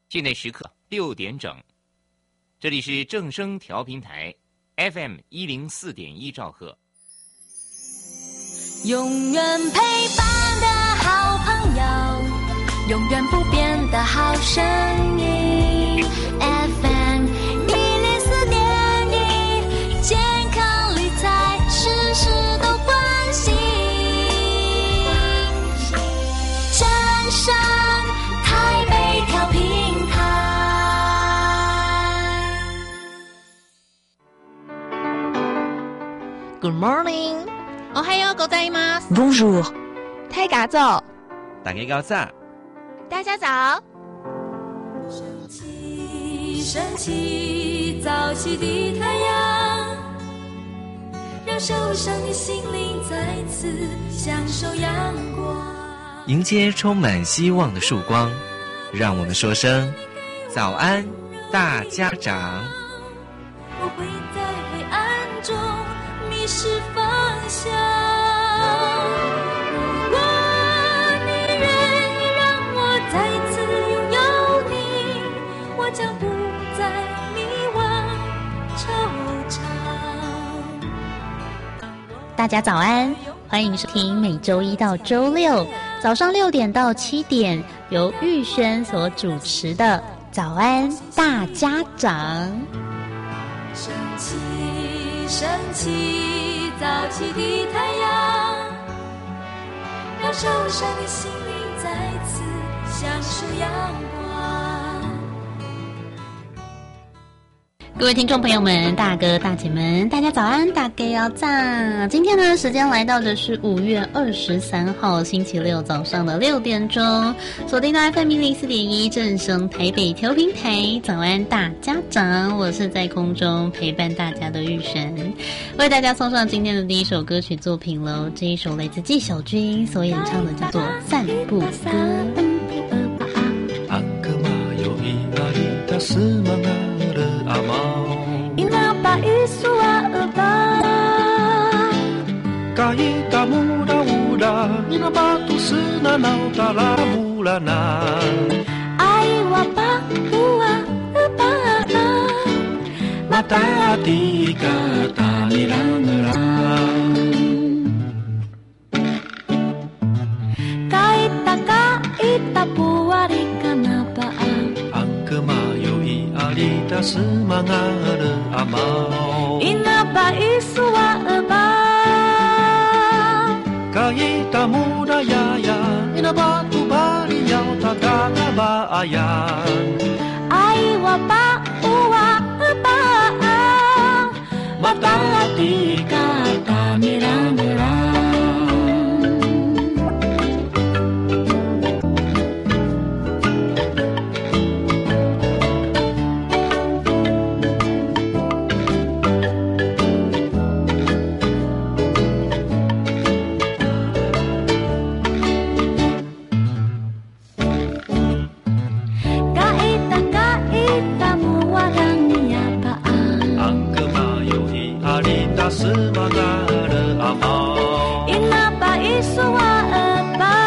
现在时刻6点整，这里是正声调频台 FM 104.1兆赫。 永远陪伴的好朋友，永远不变的好声音 FM 104.1，健康理财事事都关心。正声台北调频台。 Good morning， おはようございます。 Bonjour， 太嘎早， 大家早， 大家早。 升起，升起，早起的太阳，让受伤的心灵再次享受阳光。 迎接充满希望的曙光，让我们说声早安，大家长。 不会在黑暗中迷失方向。如果你愿意让我再次拥有你，我将不再迷惘惆怅。 大家早安，欢迎收听每周一到周六早上6点到7点由玉轩所主持的早安大家长。 升起，升起，早起的太阳，让受伤的心灵再次享受阳光。 各位听众朋友们，大哥大姐们，大家早安，大家要早。今天呢，时间来到的是5月23号星期六早上的6点钟，锁定到 FM 104.1正声台北调频台，早安大家长，我是在空中陪伴大家的玉神，为大家送上今天的第一首歌曲作品喽。这一首来自纪晓君所演唱的，叫做《散步歌》。 Kaita muda-muda ina batu senanau talamulana Ai wapa ua upana Mata hati kata nirang-nirang Kaita puari kanapaan Ang kemayo'i alita semangada amau Ina ba isua eba Kaita muda yaya ina batu bariyaw tagagabayan Ai wapa ua upaan Mata hati kata nirang-nirang Semangada amau Inapa isua eba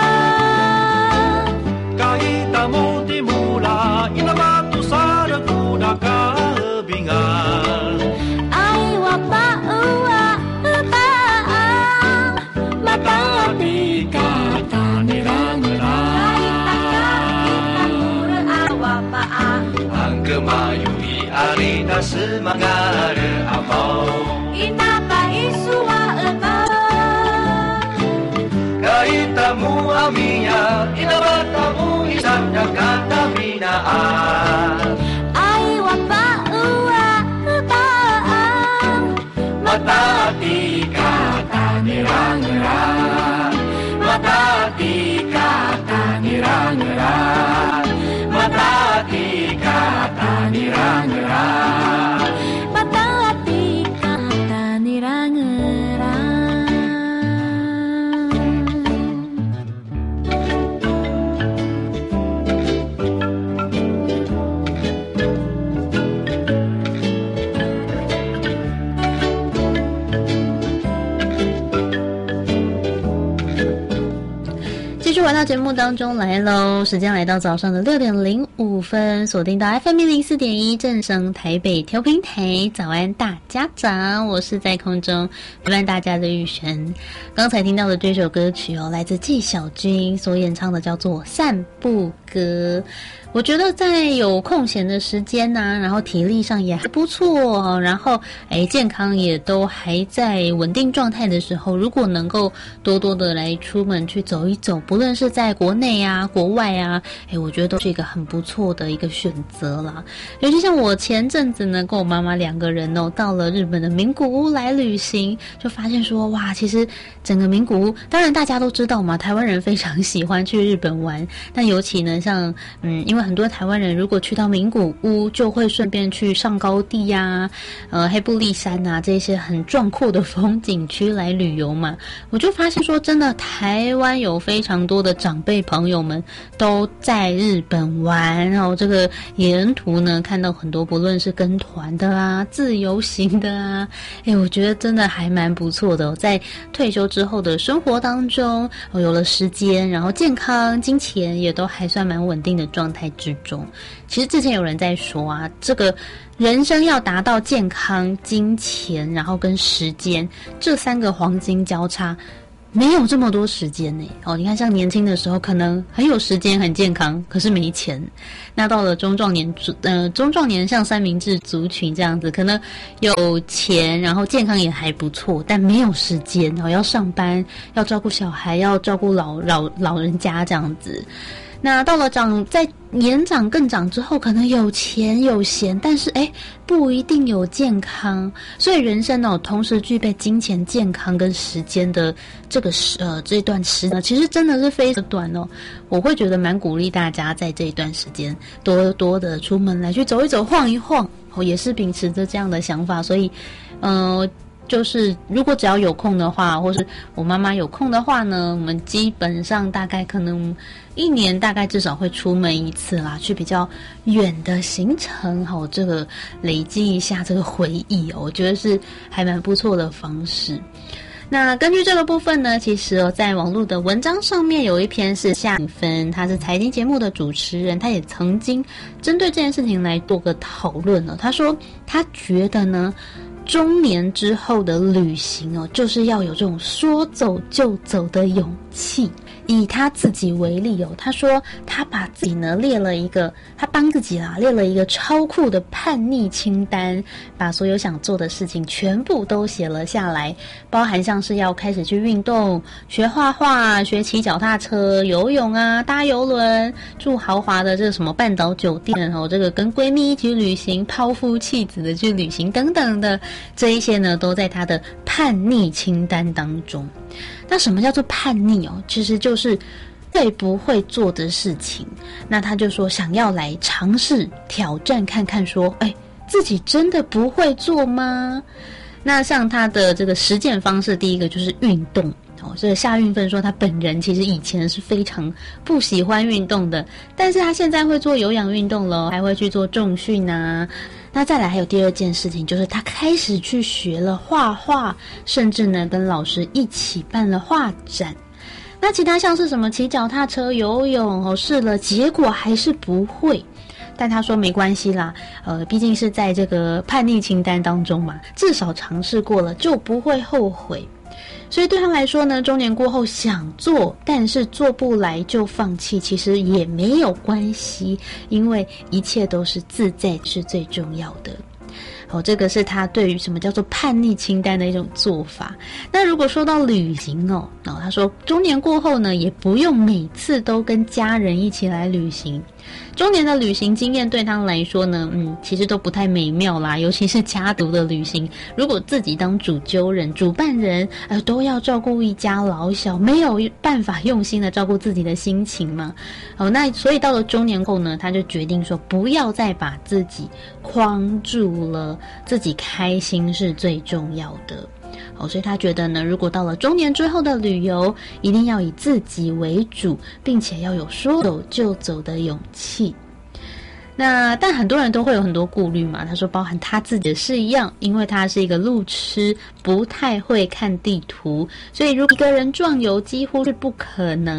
Kaita mo timula Inabatu sada kuda kabingan Ai wapa ua eba Mata di kata nirang-nirang Ang kemayui arita semangada amau Inapa isua eba Kaitamu amiya Inabatamu isanda kata binaan Ai wapa ua eba Mata hati kata nirang-nirang Mata hati kata nirang-nirang Mata hati kata nirang-nirang Mata hati kata nirang-nirang 到节目当中来喽，时间来到早上的6:05，锁定到 FM104.1正声台北调频台，早安大家长，我是在空中陪伴大家的玉璇。刚才听到的这首歌曲来自纪晓君所演唱的，叫做《散步歌》。我觉得在有空闲的时间然后体力上也还不错，然后健康也都还在稳定状态的时候，如果能够多多的来出门去走一走，不论是在国内国外我觉得都是一个很不错的一个选择啦。尤其像我前阵子呢，跟我妈妈2个人到了日本的名古屋来旅行，就发现说哇，其实整个名古屋，当然大家都知道嘛，台湾人非常喜欢去日本玩，但尤其呢像因为很多台湾人如果去到名古屋，就会顺便去上高地黑布利山这些很壮阔的风景区来旅游嘛。我就发现说真的，台湾有非常多的长辈朋友们都在日本玩，然后这个沿途呢看到很多不论是跟团的自由行的我觉得真的还蛮不错的在退休之后的生活当中有了时间，然后健康金钱也都还算蛮稳定的状态之中。其实之前有人在说这个人生要达到健康、金钱，然后跟时间这3个黄金交叉，没有这么多时间呢。你看像年轻的时候可能很有时间很健康，可是没钱。那到了中壮年像三明治族群这样子，可能有钱，然后健康也还不错，但没有时间要上班，要照顾小孩，要照顾老人家这样子。那到了在年长更长之后，可能有钱有闲，但是不一定有健康。所以人生同时具备金钱、健康跟时间的这个这段时间其实真的是非常短我会觉得蛮鼓励大家在这一段时间多多的出门来去走一走、晃一晃也是秉持着这样的想法。所以就是如果只要有空的话，或是我妈妈有空的话呢，我们基本上大概可能1年大概至少会出门1次啦，去比较远的行程这个累积一下这个回忆我觉得是还蛮不错的方式。那根据这个部分呢，其实在网络的文章上面有一篇是夏颖芬，他是财经节目的主持人，他也曾经针对这件事情来做个讨论他说他觉得呢，中年之后的旅行就是要有这种说走就走的勇气。以他自己为例他说他把自己呢他帮自己列了一个超酷的叛逆清单，把所有想做的事情全部都写了下来，包含像是要开始去运动、学画画、学骑脚踏车、游泳搭邮轮、住豪华的这个什么半岛酒店这个跟闺蜜一起旅行、抛夫弃子的去旅行等等的，这一些呢都在他的叛逆清单当中。那什么叫做叛逆其实就是最不会做的事情。那他就说想要来尝试挑战看看说自己真的不会做吗？那像他的这个实践方式，第一个就是运动这个夏运芬说他本人其实以前是非常不喜欢运动的，但是他现在会做有氧运动了，还会去做重训那再来还有第2件事情，就是他开始去学了画画，甚至呢跟老师一起办了画展。那其他像是什么骑脚踏车、游泳试了，结果还是不会。但他说没关系啦，毕竟是在这个叛逆清单当中嘛，至少尝试过了就不会后悔。所以对他来说呢，中年过后想做，但是做不来就放弃，其实也没有关系，因为一切都是自在是最重要的。这个是他对于什么叫做叛逆清单的一种做法。那如果说到旅行他说中年过后呢，也不用每次都跟家人一起来旅行。中年的旅行经验对他来说呢，其实都不太美妙啦，尤其是家族的旅行，如果自己当主办人，都要照顾一家老小，没有办法用心的照顾自己的心情嘛。那所以到了中年后呢，他就决定说不要再把自己框住了，自己开心是最重要的。所以他觉得呢，如果到了中年之后的旅游，一定要以自己为主，并且要有说走就走的勇气。但很多人都会有很多顾虑嘛，他说包含他自己的是一样，因为他是一个路痴，不太会看地图，所以如果一个人壮游几乎是不可能。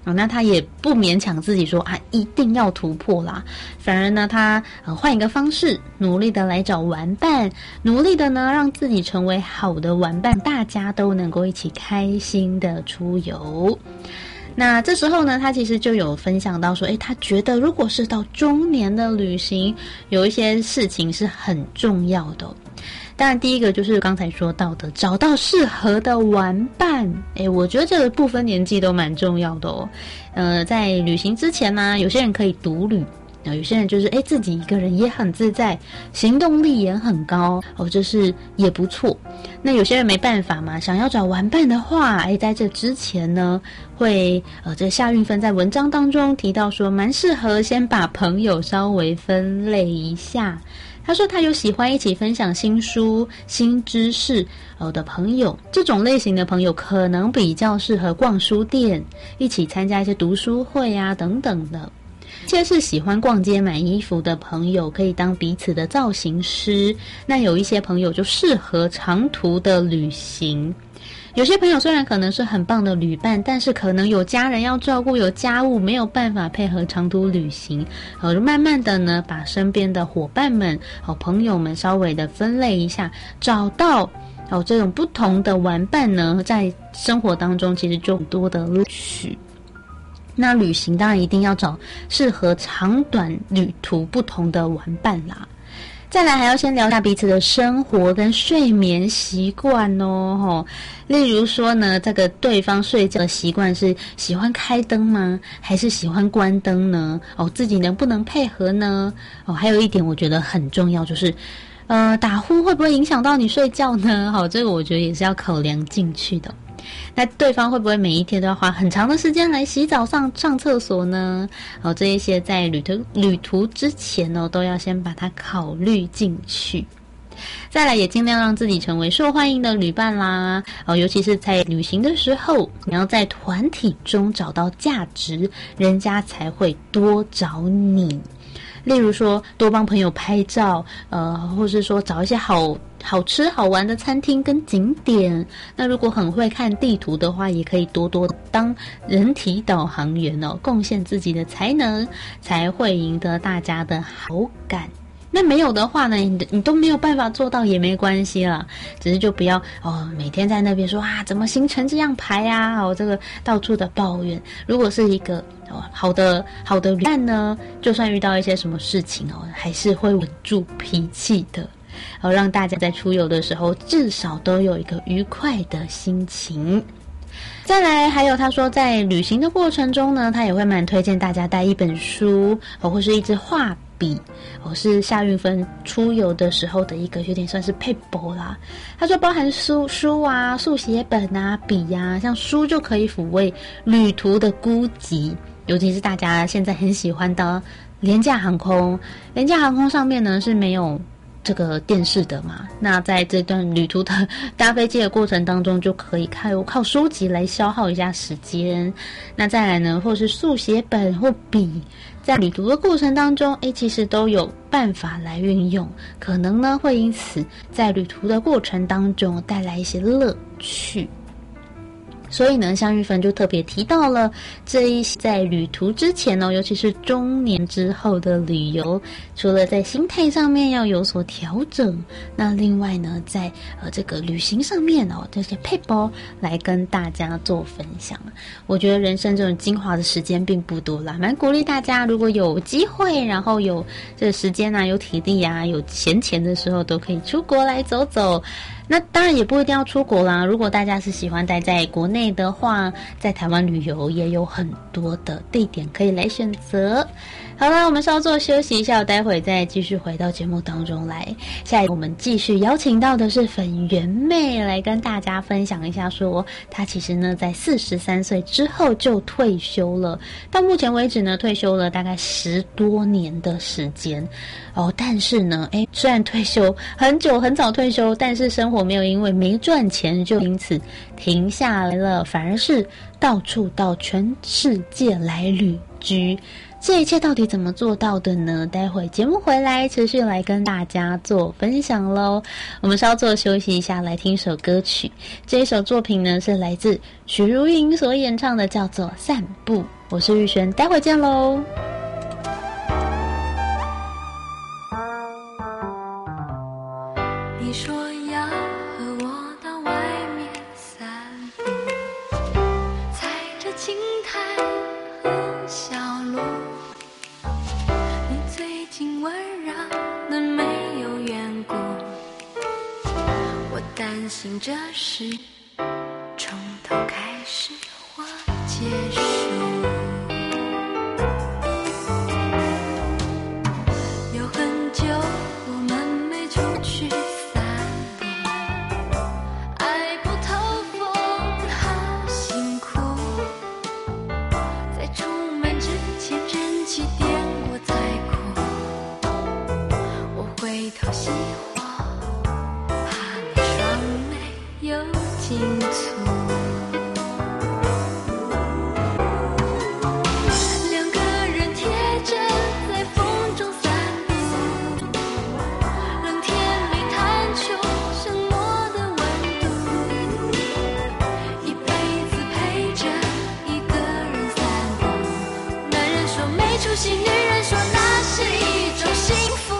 那他也不勉强自己说一定要突破啦，反而呢他换一个方式，努力的来找玩伴，努力的呢让自己成为好的玩伴，大家都能够一起开心的出游。那这时候呢，他其实就有分享到说，他觉得如果是到中年的旅行，有一些事情是很重要的。当然第一个就是刚才说到的，找到适合的玩伴。我觉得这个不分年纪都蛮重要的哦。在旅行之前呢，有些人可以独旅，有些人就是自己一个人也很自在，行动力也很高这是也不错。那有些人没办法嘛，想要找玩伴的话，在这之前呢，会这夏运芬在文章当中提到说，蛮适合先把朋友稍微分类一下。他说他有喜欢一起分享新书、新知识的朋友，这种类型的朋友可能比较适合逛书店，一起参加一些读书会啊等等的。一些是喜欢逛街买衣服的朋友，可以当彼此的造型师。那有一些朋友就适合长途的旅行。有些朋友虽然可能是很棒的旅伴，但是可能有家人要照顾，有家务，没有办法配合长途旅行。慢慢的呢，把身边的伙伴们、朋友们稍微的分类一下，找到这种不同的玩伴呢，在生活当中其实就很多的乐趣。那旅行当然一定要找适合长短旅途不同的玩伴啦。再来还要先聊下彼此的生活跟睡眠习惯哦。例如说呢，这个对方睡觉的习惯是喜欢开灯吗？还是喜欢关灯呢？自己能不能配合呢？还有一点我觉得很重要，就是打呼会不会影响到你睡觉呢？这个我觉得也是要考量进去的。那对方会不会每一天都要花很长的时间来洗澡上厕所呢？这一些在旅途之前都要先把它考虑进去。再来也尽量让自己成为受欢迎的旅伴啦。尤其是在旅行的时候，你要在团体中找到价值，人家才会多找你。例如说多帮朋友拍照，或是说找一些好吃好玩的餐厅跟景点。那如果很会看地图的话，也可以多多当人体导航员贡献自己的才能，才会赢得大家的好感。那没有的话呢，你都没有办法做到也没关系啦，只是就不要每天在那边说怎么行程这样排啊，这个到处的抱怨。如果是一个好的旅伴呢，就算遇到一些什么事情还是会稳住脾气的，让大家在出游的时候至少都有一个愉快的心情。再来还有他说在旅行的过程中呢，他也会蛮推荐大家带一本书或是一支画笔，是夏运芬出游的时候的一个有点算是配博啦。他说包含书啊、速写本啊、笔啊，像书就可以抚慰旅途的孤寂，尤其是大家现在很喜欢的廉价航空。廉价航空上面呢是没有这个电视的嘛，那在这段旅途的搭飞机的过程当中，就可以靠书籍来消耗一下时间。那再来呢，或是速写本或笔，在旅途的过程当中其实都有办法来运用，可能呢会因此在旅途的过程当中带来一些乐趣。所以呢，夏运芬就特别提到了这一些在旅途之前尤其是中年之后的旅游，除了在心态上面要有所调整，那另外呢，在这个旅行上面这些配包来跟大家做分享。我觉得人生这种精华的时间并不多啦，蛮鼓励大家如果有机会，然后有这个时间有体力有闲钱的时候，都可以出国来走走。那当然也不一定要出国啦，如果大家是喜欢待在国内的话，在台湾旅游也有很多的地点可以来选择。好啦，我们稍作休息一下，待会再继续回到节目当中来。下一个我们继续邀请到的是粉圆妹来跟大家分享一下说，她其实呢在43岁之后就退休了，到目前为止呢退休了大概10多年的时间但是呢虽然退休很久很早退休，但是生活没有因为没赚钱就因此停下来了，反而是到处到全世界来旅居。 这一切到底怎么做到的呢？待会节目回来持续来跟大家做分享咯。我们稍作休息一下，来听首歌曲。这一首作品呢是来自许茹芸所演唱的，叫做《散步》。我是玉璇，待会见咯。 你说要和我到外面散步，踩着青苔和小路，你最近温柔的没有缘故，我担心这是从头开始或结束。有很久我们没出去散步，爱不透风好辛苦，在出门之前燃起点火再哭，我回头熄火，怕你双眉有紧蹙。两个人贴着在风中散步，冷天里探出沉默的温度，一辈子陪着一个人散步。男人说没出息，女人说那是一种幸福。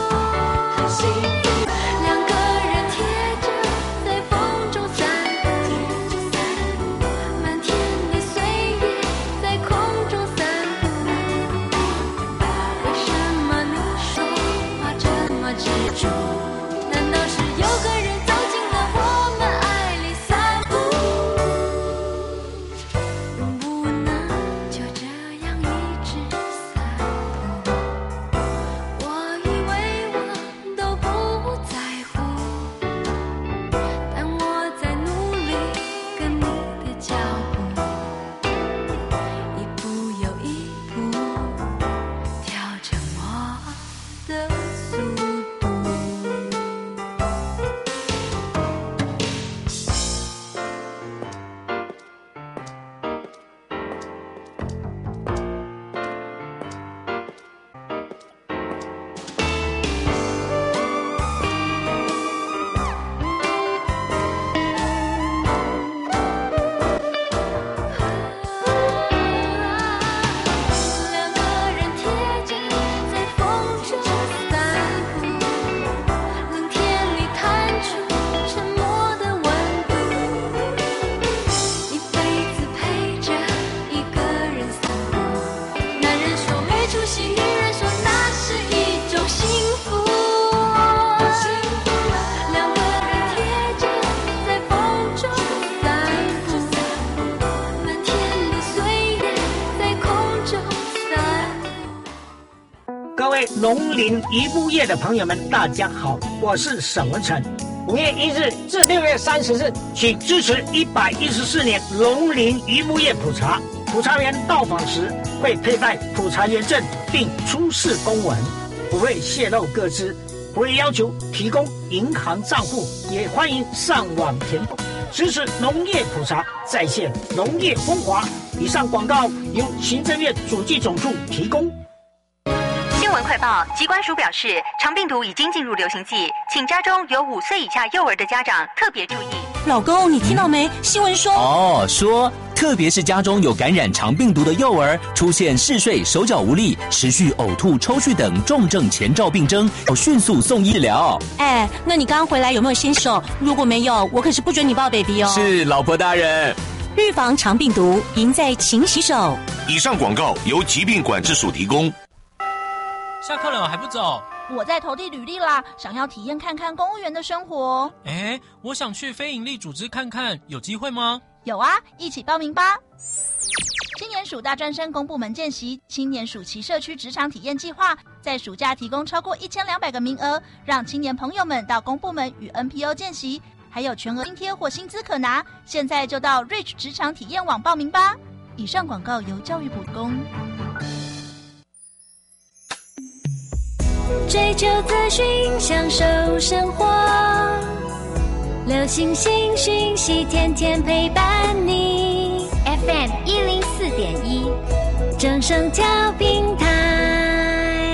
两个人贴着在风中散步，漫天的岁月在空中散步。为什么你说话这么执着？难道是有个人走进了我们爱里散步？能不能就这样一直散步？我以为我都不在乎，但我在努力跟你的脚步，一步又一步调整我的速度。两个人贴着在风中散步，冷天里探出沉默的温度，一辈子陪着一个人散步。男人说没出息，女人说那是一种幸福。两个人贴着在风中散步，漫天的岁月在空中散步。 各位农林渔牧业的朋友们，大家好，我是沈文成。5月1日至6月30日，请支持114年农林渔牧业普查。普查员到访时会佩戴普查员证，并出示公文，不会泄露个资，不会要求提供银行账户，也欢迎上网填补，支持农业普查，再现农业风华。以上广告由行政院主计总处提供。 新闻快报，疾管署表示，肠病毒已经进入流行季，请家中有5岁以下幼儿的家长特别注意。 老公，你听到没？新闻说说特别是家中有感染肠病毒的幼儿，出现嗜睡、手脚无力、持续呕吐、抽搐等重症前兆病征，要迅速送医疗。 那你刚刚回来有没有先手？如果没有，我可是不准你抱 baby 哦。 是，老婆大人。 预防肠病毒，赢在勤洗手。 以上广告由疾病管制署提供。 下课了还不走？ 我在投递履历啦，想要体验看看公务员的生活。 我想去非营利组织看看，有机会吗？ 有啊，一起报名吧。青年署大专生公部门见习青年暑期社区职场体验计划，在暑假提供超过1200个名额，让青年朋友们到公部门与 NPO 见习，还有全额津贴或薪资可拿。现在就到 Reach 职场体验网报名吧。以上广告由教育部提供。 追求资讯，享受生活，流行新讯息，天天陪伴你。FM 104.1， 正声调频台。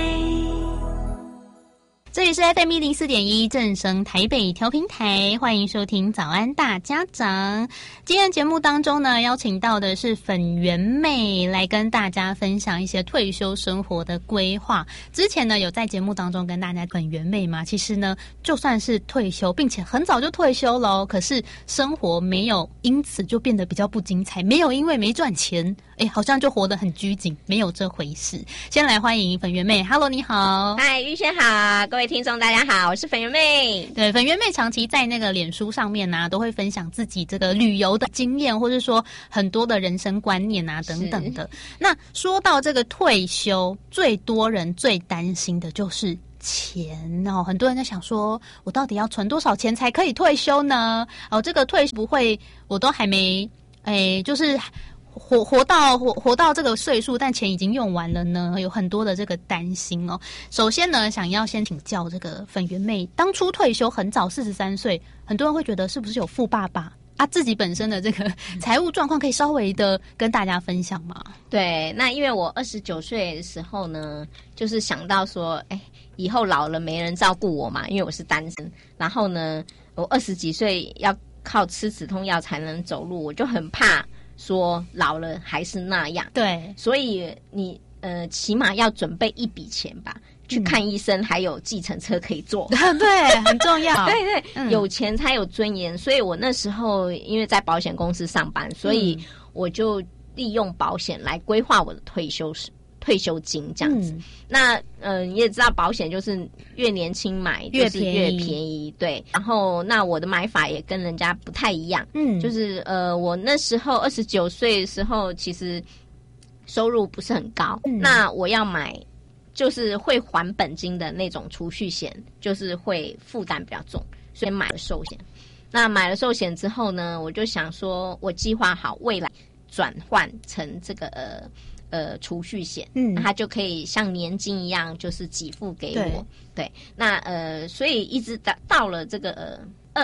这里是 FM104.1 正声台北调频台，欢迎收听早安大家长。今天节目当中呢，邀请到的是粉圆妹来跟大家分享一些退休生活的规划。之前呢，有在节目当中跟大家粉圆妹嘛，其实呢，就算是退休，并且很早就退休了，可是生活没有因此就变得比较不精彩，没有因为没赚钱，好像就活得很拘谨，没有这回事。先来欢迎粉圆妹 ，Hello， 你好。 嗨，玉轩好，各位听众大家好，我是粉圆妹。 对，粉圆妹长期在那个脸书上面啊，都会分享自己这个旅游的经验，或是说很多的人生观念啊等等的。那说到这个退休，最多人最担心的就是钱哦，很多人在想说，我到底要存多少钱才可以退休呢？这个退休不会，我都还没，就是活到这个岁数，但钱已经用完了呢，有很多的这个担心哦。首先呢，想要先请教这个粉圆妹，当初退休很早，43岁，很多人会觉得是不是有富爸爸啊？自己本身的这个财务状况可以稍微的跟大家分享吗？ 对，那因为我29岁的时候呢，就是想到说，以后老了没人照顾我嘛，因为我是单身。然后呢，我20几岁要靠吃止痛药才能走路，我就很怕说老了还是那样。对，所以你起码要准备一笔钱吧，去看医生，还有计程车可以坐。 对，很重要。 对对，有钱才有尊严。所以我那时候因为在保险公司上班，所以我就利用保险来规划我的退休金这样子。那你也知道保险就是越年轻买就是越便宜。对，然后那我的买法也跟人家不太一样。就是我那时候29岁的时候，其实收入不是很高。那我要买就是会还本金的那种储蓄险，就是会负担比较重，所以买了寿险。那买了寿险之后呢，我就想说我计划好未来转换成这个储蓄险，它就可以像年金一样，就是给付给我。对，那所以一直到了这个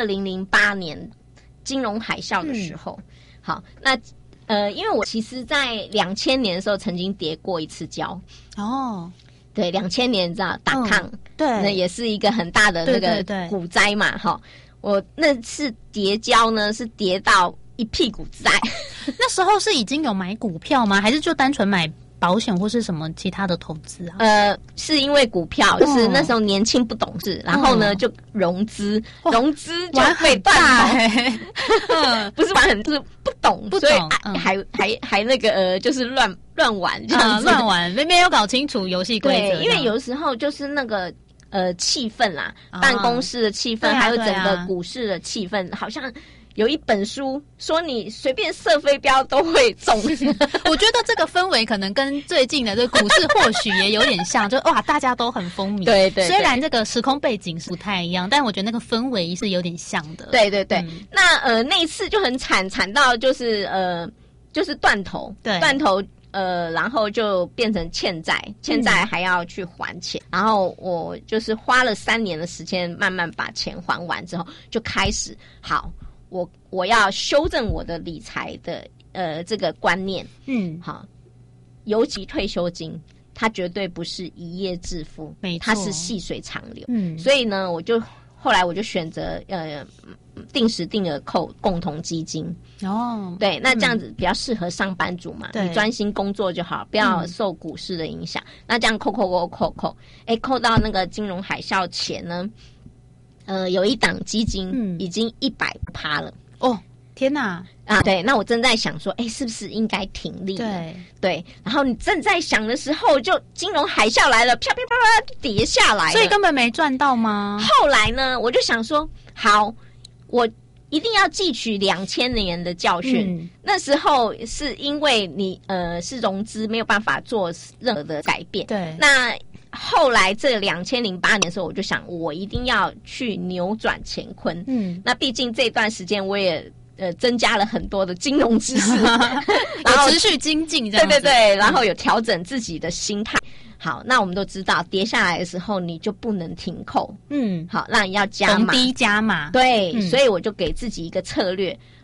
2008年金融海啸的时候，好，那因为我其实在2000年的时候曾经跌过一次跤。哦，对，2000年你知道.com，对，那也是一个很大的那个股灾嘛，哈。我那次跌跤呢，是跌到一屁股债。 那时候是已经有买股票吗？还是就单纯买保险或是什么其他的投资啊？ 是因为股票，就是那时候年轻不懂事，然后呢就融资就被断头。不是玩很，就是不懂，所以还那个就是乱玩这样子， 乱玩，没有搞清楚游戏规则。 对，因为有时候就是那个气氛啦，办公室的气氛，还有整个股市的气氛，好像有一本书说你随便射飞镖都会中。 我觉得这个氛围可能跟最近的这个股市或许也有点像，就哇大家都很风靡。对，虽然这个时空背景是不太一样，但我觉得那个氛围是有点像的。 对，那那一次就很惨到就是断头，断头。然后就变成欠债还要去还钱，然后我就是花了3年的时间，慢慢把钱还完之后，就开始好，我要修正我的理财的这个观念。好，尤其退休金，它绝对不是一夜致富，它是细水长流。所以呢，后来我就选择定时定额扣共同基金。对，那这样子比较适合上班族嘛，你专心工作就好，不要受股市的影响。那这样扣，扣到那个金融海啸前呢，有一档基金已经100%了。哦， 天哪！ 对，那我正在想说，是不是应该停利？对，然后你正在想的时候，就金融海啸来了，啪啪啪啪就跌下来了， 所以根本没赚到吗？ 后来呢，我就想说，好，我一定要汲取2000年的教训。那时候是因为你是融资没有办法做任何的改变。对，那后来这2008年的时候，我就想，我一定要去扭转乾坤。那毕竟这段时间我也增加了很多的金融知识， 然后持续精进这样子。 对，然后有调整自己的心态。好，那我们都知道，跌下来的时候你就不能停扣。好，那你要加码， 逢低加码。 对，所以我就给自己一个策略。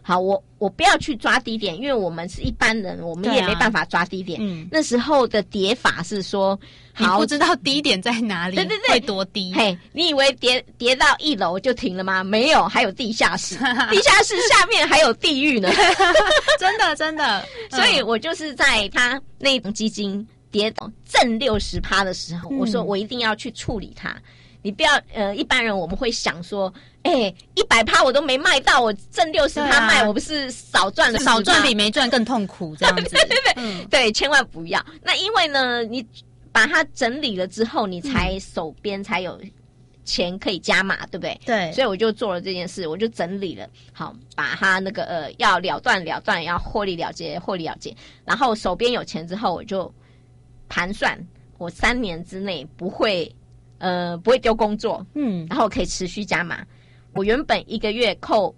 好，我不要去抓低点，因为我们是一般人，我们也没办法抓低点。那时候的跌法是说， 你不知道低点在哪里，对，会多低。 嘿，你以为跌到1楼就停了吗？没有，还有地下室，地下室下面还有地狱呢。 真的。 所以我就是在他那种基金跌到正60%的时候，我说我一定要去处理它。你不要一般人我们会想说，100%我都没卖到，我挣60%卖，我不是少赚了， 少赚比没赚更痛苦这样子。 对，千万不要。那因为呢，你把它整理了之后，你才手边才有钱可以加码，对不对？ 对， 所以我就做了这件事，我就整理了，好，把它那个要了断，要获利了结，然后手边有钱之后，我就盘算，我3年之内不会丢工作，然后可以持续加码。我原本1个月扣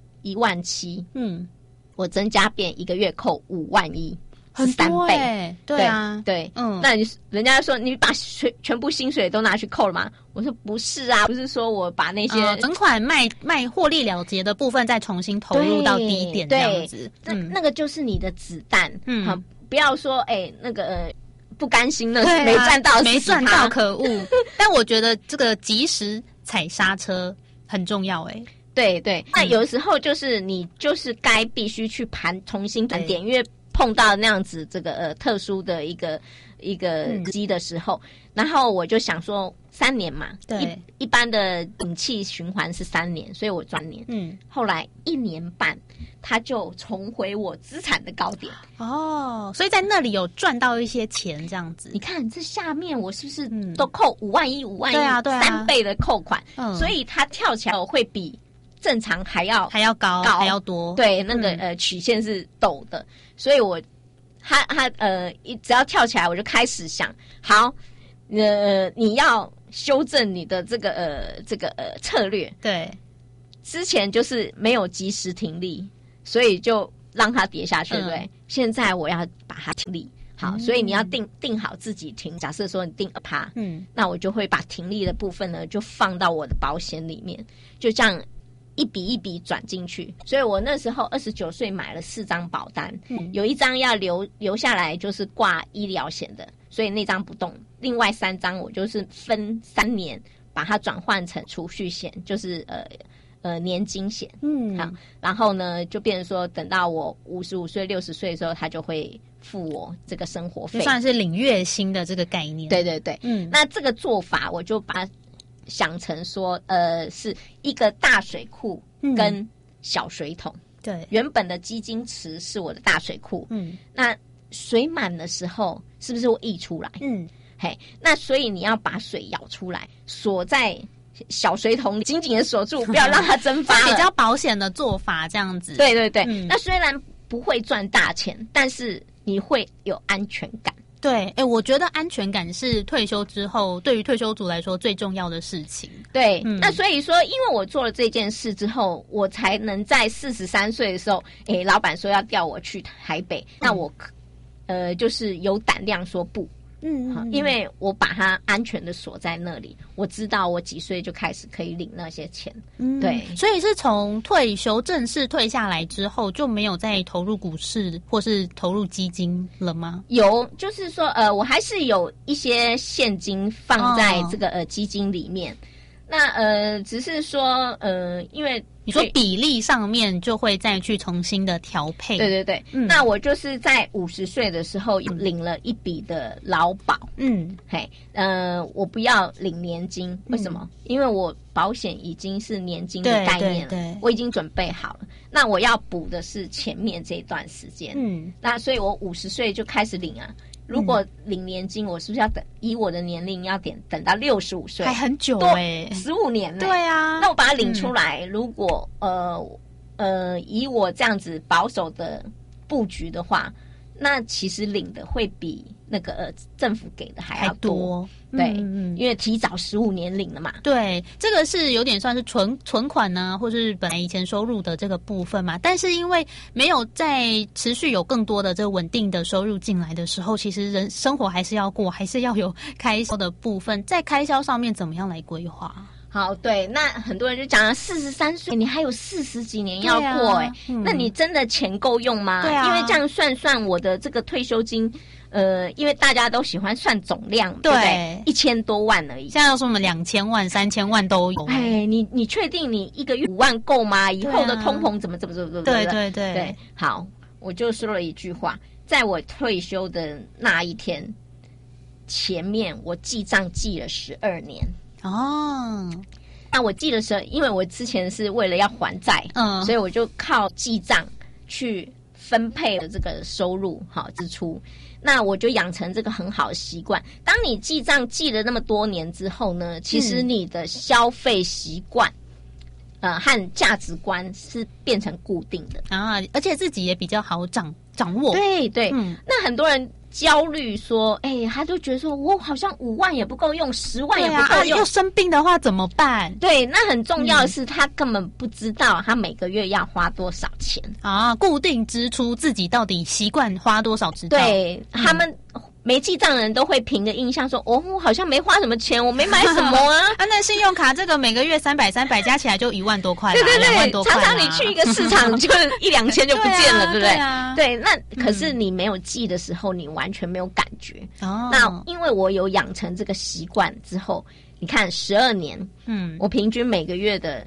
17000，我增加变1个月扣51000， 很多 3倍。 对啊， 对，那人家说你把全部薪水都拿去扣了吗？我说不是啊，不是说我把那些整款卖获利了结的部分再重新投入到低点这样子。 那个就是你的子弹，好，不要说那个。不甘心的，没赚到， 没赚到，可恶！但我觉得这个及时踩刹车很重要， 对，那有时候就是你就是该必须去重新盘点，因为碰到那样子这个特殊的一个机的时候，然后我就想说3年嘛， 对， 一般的景气循环是3年，所以我赚年，后来1年半。它就重回我资产的高点哦，所以在那里有赚到一些钱，这样子。 你看这下面我是不是都扣51000， 对啊 3倍的扣款，所以它跳起来会比正常还要高还要多。 对，那个曲线是陡的，所以我它只要跳起来，我就开始想，好，你要修正你的这个策略。 对， 之前就是没有及时停利。所以就让它跌下去，对不对？现在我要把它停利，好，所以你要定好自己停。假设说你定2%，那我就会把停利的部分呢，就放到我的保险里面，就这样一笔一笔转进去。所以我那时候29岁买了4张保单，有1张要留下来，就是挂医疗险的，所以那张不动。另外3张我就是分3年把它转换成储蓄险，就是年金险，好，然后呢，就变成说，等到我55岁、60岁的时候，他就会付我这个生活费， 就算是领月薪的这个概念。 对，那这个做法，我就把它想成说，是一个大水库跟小水桶。 对， 原本的基金池是我的大水库，那水满的时候，是不是会溢出来？那所以你要把水舀出来，锁在小水桶紧紧的锁住，不要让它蒸发了。 比较保险的做法，这样子。 对，那虽然不会赚大钱，但是你会有安全感。 对，我觉得安全感是退休之后对于退休族来说最重要的事情。 对，那所以说，因为我做了这件事之后，我才能在43岁的时候，老板说要调我去台北，那我就是有胆量说不。因为我把它安全的锁在那里，我知道我几岁就开始可以领那些钱。对， 所以是从退休正式退下来之后，就没有再投入股市或是投入基金了吗？ 有，就是说我还是有一些现金放在这个基金里面。那只是说因为你说比例上面就会再去重新的调配。 对，那我就是在50岁的时候领了一笔的劳保。我不要领年金，为什么？因为我保险已经是年金的概念了，对，我已经准备好了。那我要补的是前面这段时间。那所以我50岁就开始领啊。如果领年金，我是不是要以我的年龄要等到65岁？ 还很久 15年呢。 对啊， 那我把它领出来，如果以我这样子保守的布局的话，那其实领的会比那个政府给的还要多。对，因为提早15年领了嘛。 对，这个是有点算是存款呢，或是本来以前收入的这个部分嘛。但是因为没有在持续有更多的这个稳定的收入进来的时候，其实生活还是要过，还是要有开销的部分。在开销上面怎么样来规划？ 好，对，那很多人就讲了43岁，你还有40几年要过那你真的钱够用吗？ 对啊， 因为这样算我的这个退休金，因为大家都喜欢算总量，对不对？1000多万而已。 现在都说我们2000万、3000万都有。 你确定你一个月5万够吗？以后的通膨怎么？对，好，我就说了一句话，在我退休的那一天，前面我记账记了12年。哦，那我记的时候，因为我之前是为了要还债，所以我就靠记账去分配了这个收入支出。那我就养成这个很好的习惯。当你记账记了那么多年之后呢，其实你的消费习惯，和价值观是变成固定的啊，而且自己也比较好掌握。 对，那很多人焦虑说，他就觉得说我好像5万也不够用，10万也不够用， 又生病的话怎么办？ 对，那很重要的是他根本不知道他每个月要花多少钱啊，固定支出自己到底习惯花多少知道？ 对，他们没记账的人都会凭着印象说，我好像没花什么钱，我没买什么啊。 那信用卡这个每个月300加起来就1万多块， 对 2万多块。 常常你去一个市场就1-2千就不见了，对不对？对，那可是你没有记的时候，你完全没有感觉。那因为我有养成这个习惯之后，你看12年，我平均每个月的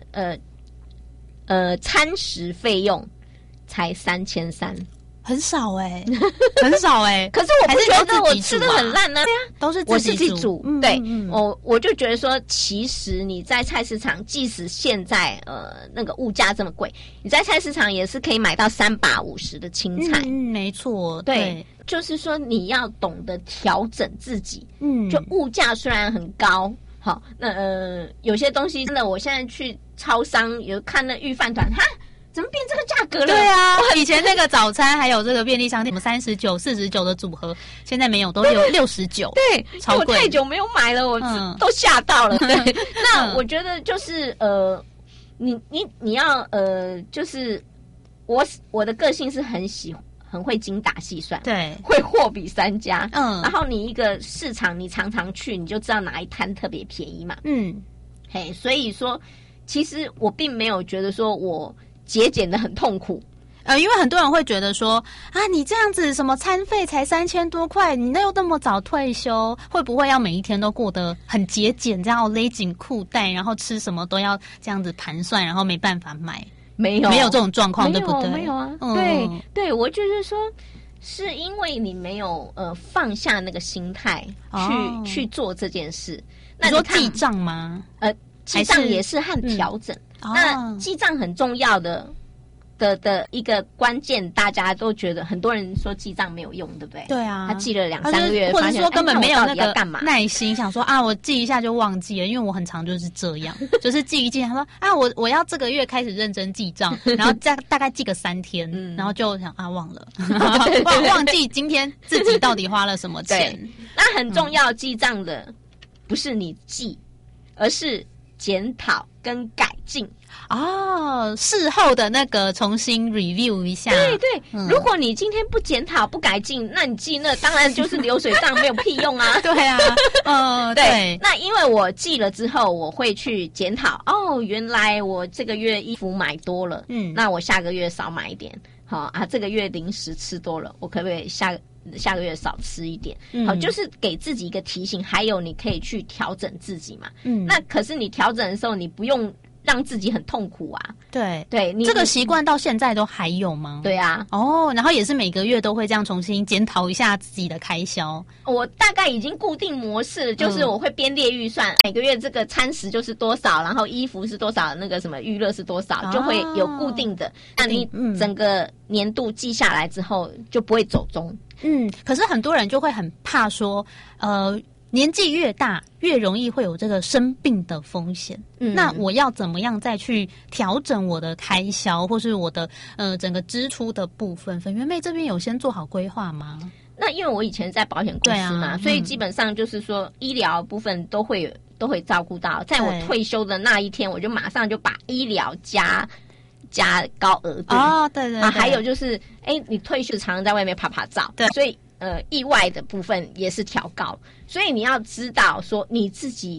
餐食费用才3300。 很少很少可是我不觉得我吃的很烂呢。对啊， 都是我是自己煮。对，我就觉得说，其实你在菜市场，即使现在那个物价这么贵，你在菜市场也是可以买到3把50的青菜。 没错， 对，就是说你要懂得调整自己。就物价虽然很高，好，那有些东西真的，我现在去超商有看那御饭团，怎么变这个价格了？ 对啊，以前那个早餐还有这个便利商店，什么39、49的组合，现在没有，都69。 对， 超贵。 我太久没有买了，我都吓到了。对，那我觉得就是你要就是我的个性是很会精打细算， 对， 会货比三家。然后你一个市场你常常去，你就知道哪一摊特别便宜嘛。所以说，其实我并没有觉得说我节俭的很痛苦， 因为很多人会觉得说你这样子什么餐费才3000多块，你又那么早退休，会不会要每一天都过得很节俭，这样勒紧裤带，然后吃什么都要这样子盘算，然后没办法买？没有这种状况，对不对？ 没有啊，对，我就是说，是因为你没有放下那个心态去做这件事。 那你说记账吗？ 记账也是和调整。那记账很重要的一个关键，大家都觉得很多人说记账没有用，对不对？ 对啊， 他记了2-3个月， 或者说根本没有那个干嘛耐心，想说我记一下就忘记了，因为我很常就是这样，就是记一记，他说我要这个月开始认真记账，然后大概记个3天，然后就想忘了，忘记今天自己到底花了什么钱。 那很重要，记账的不是你记，而是检讨跟改进。 事后的那个重新 review 一下。 对，如果你今天不检讨不改进，那你记那当然就是流水账，没有屁用啊。 对啊，对。 那因为我记了之后，我会去检讨。原来我这个月衣服买多了，那我下个月少买一点。这个月零食吃多了，我可不可以下个月少吃一点？好，就是给自己一个提醒，还有你可以去调整自己嘛。那可是你调整的时候，你不用让自己很痛苦啊。对，你这个习惯到现在都还有吗？ 对啊。 然后也是每个月都会这样重新检讨一下自己的开销。 我大概已经固定模式了，就是我会编列预算，每个月这个餐食就是多少，然后衣服是多少，那个什么娱乐是多少，就会有固定的。那你整个年度记下来之后，就不会走钟。 可是很多人就会很怕说，年纪越大，越容易会有这个生病的风险。那我要怎么样再去调整我的开销，或是我的整个支出的部分？粉圆妹这边有先做好规划吗？ 那因为我以前在保险公司嘛，所以基本上就是说医疗部分都会照顾到。在我退休的那一天，我就马上就把医疗加高额度。 对， 还有就是你退休常常在外面拍照，对，所以意外的部分也是调高。所以你要知道说你自己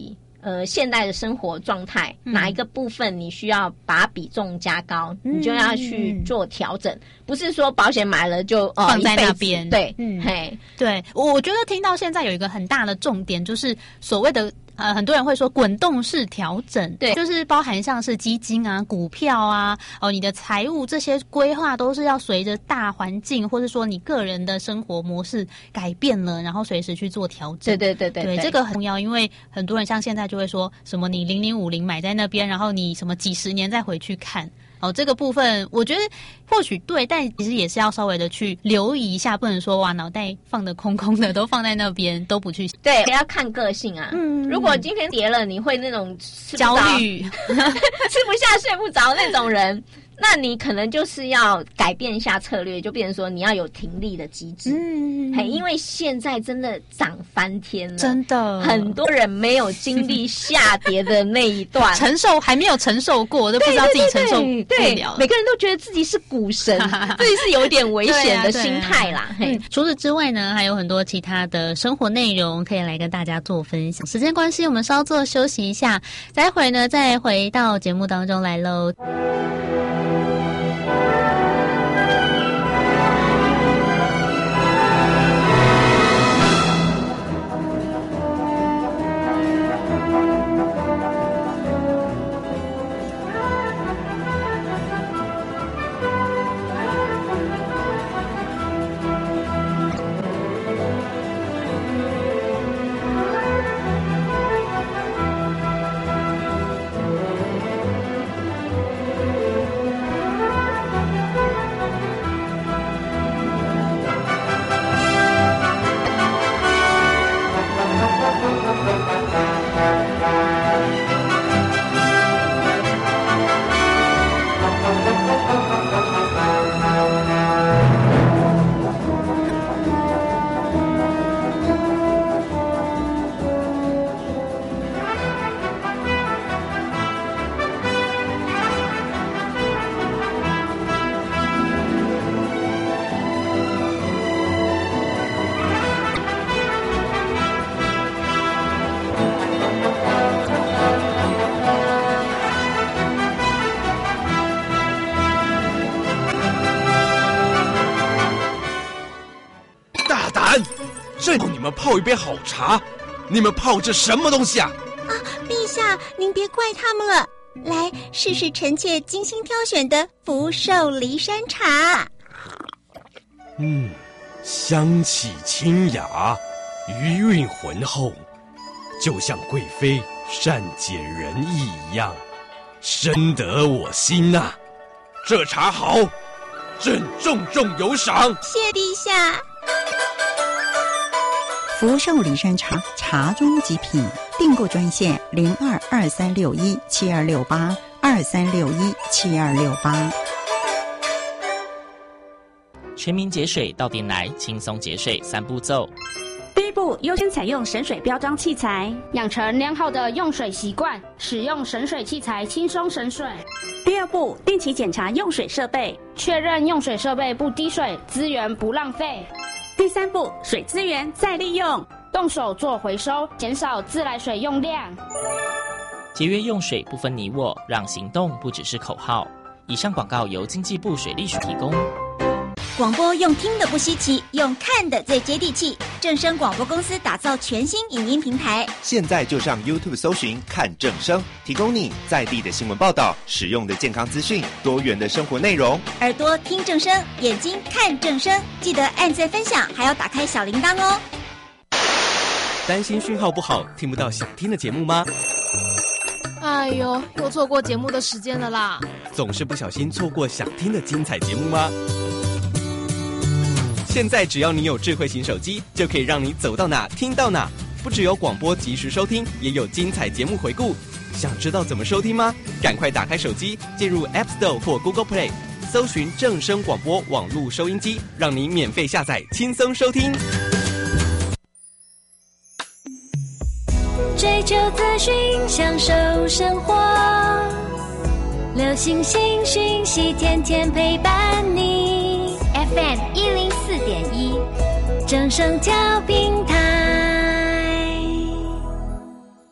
现代的生活状态，哪一个部分你需要把比重加高，你就要去做调整，不是说保险买了就放在那边。 对， 对，我觉得听到现在有一个很大的重点，就是所谓的很多人会说滚动式调整，对，就是包含像是基金啊、股票啊，你的财务这些规划都是要随着大环境，或是说你个人的生活模式改变了，然后随时去做调整。 对， 这个很重要，因为很多人像现在就会说什么你0050买在那边，然后你什么几十年再回去看。这个部分我觉得或许对，但其实也是要稍微的去留意一下，不能说哇脑袋放得空空的都放在那边都不去。 对，要看个性啊。如果今天跌了，你会那种焦虑、 吃不下、睡不着那种人。那你可能就是要改变一下策略，就变成说你要有停利的机制。因为现在真的涨翻天了， 真的很多人没有经历下跌的那一段， 还没有承受过，都不知道自己承受不了。 对，每个人都觉得自己是股神，自己是有点危险的心态啦。 除此之外呢，还有很多其他的生活内容可以来跟大家做分享。时间关系，我们稍作休息一下，待会呢再回到节目当中来喽。 正要你们泡一杯好茶，你们泡这什么东西啊？ 陛下，您别怪他们了。来，试试臣妾精心挑选的福寿梨山茶。 香气清雅，余韵浑厚，就像贵妃善解人意一样，深得我心呐。这茶好，朕重有赏。 谢陛下。 福寿梨山茶，茶中极品。订购专线0223617268，23617268。 全民节水到店来，轻松节水3步骤。 第一步，优先采用省水标章器材，养成良好的用水习惯，使用省水器材轻松省水。第二步，定期检查用水设备，确认用水设备不滴水，资源不浪费。第三步，水资源再利用，动手做回收，减少自来水用量。 节约用水不分你我，让行动不只是口号。以上广告由经济部水利署提供。 广播用听的不稀奇，用看的最接地气。正声广播公司打造全新影音平台， 现在就上 YouTube 搜寻看正声，提供你在地的新闻报道、实用的健康资讯、多元的生活内容。 耳朵听正声，眼睛看正声，记得按赞分享，还要打开小铃铛哦。 担心讯号不好，听不到想听的节目吗？ 哎呦，又错过节目的时间了啦！ 总是不小心错过想听的精彩节目吗？现在只要你有智慧型手机，就可以让你走到哪听到哪。不只有广播及时收听，也有精彩节目回顾。想知道怎么收听吗？赶快打开手机，进入 App Store 或 Google Play， 搜寻正声广播网络收音机，让你免费下载，轻松收听。 追求资讯，享受生活，流行新讯息，天天陪伴你。FM 104.1，正声调频台。